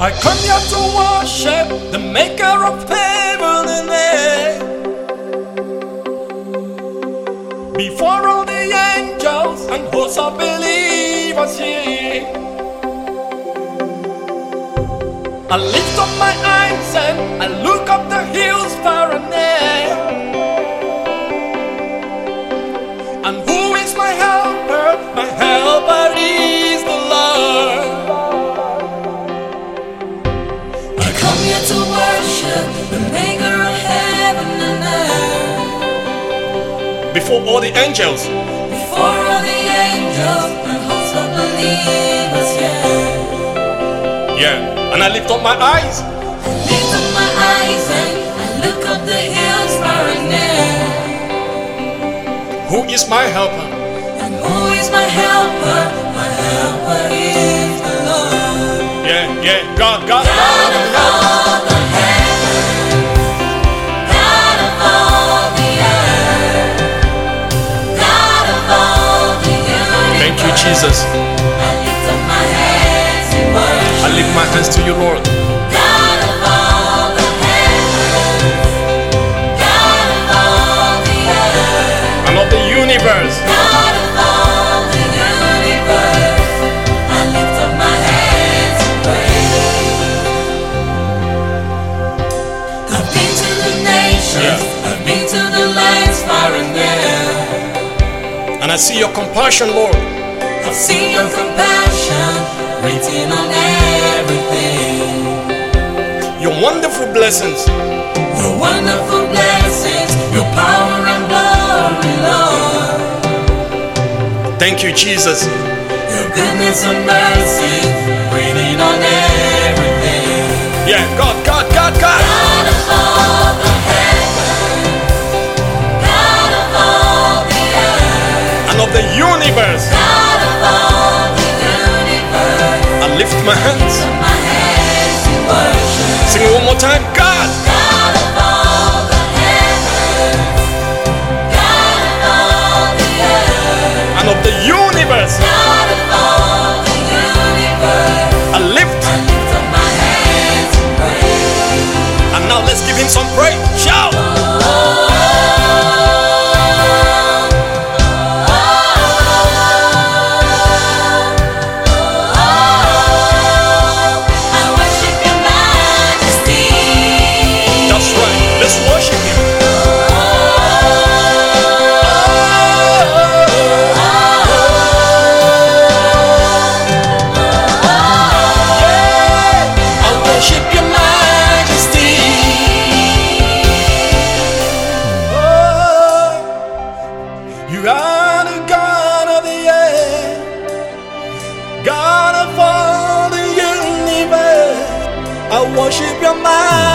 I come here to worship the maker of heaven and earth. Before all the angels and hosts of believers here, I lift up my eyes and I look up the hills far and near. And who is my helper? My helper is the Lord. I come here to worship the maker of heaven and earth. Before all the angels, Before all the angels and hosts of believers, yeah. And I lift up my eyes. I lift up my eyes and I look up the hills far and near. Who is my helper? And who is my helper? My helper is the Lord. Yeah, God. God of all the heavens, God of all the earth, God of all the universe. Thank you, Jesus. I lift up my hands in worship. I lift my hands to you, Lord. God of all the heavens, God of all the earth, And of the universe. God of all the universe. I lift up my hands in praise. I've been to the nations, I've been to the lands far and near. And I see your compassion, Lord. I've seen your compassion written on everything. Your wonderful blessings. Your wonderful blessings, your power and glory, Lord. Thank you, Jesus. Your goodness and mercy written on everything. Yeah, God. God of all the heavens, God of all the earth, And of the universe. God of all the universe. I lift my hands. My hands in worship. Sing it one more time. God. God of all the heavens, God of all the earth, And of the universe. God of all the universe. I lift. I lift up my hands in praise. And now let's give him some praise. Shout. I worship your majesty. That's right. Let's worship him. I worship your majesty. Oh, you are the God of the air, God of all the universe. I worship your mind.